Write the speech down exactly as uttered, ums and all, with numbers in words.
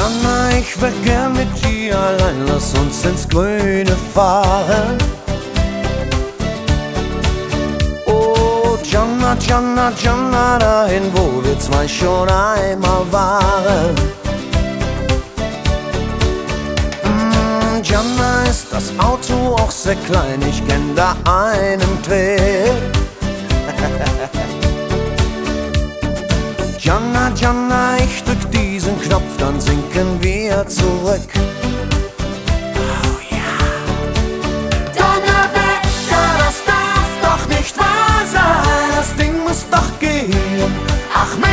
Jana, ich wär gern mit dir allein, lass uns ins Grüne fahren. Oh, Jana, Jana, Jana, dahin, wo wir zwei schon einmal waren. Mm, Jana, ist das Auto auch sehr klein, ich kenn da einen Trick. Jana, Jana, ich drück diesen Knopf, dann sinken wir zurück.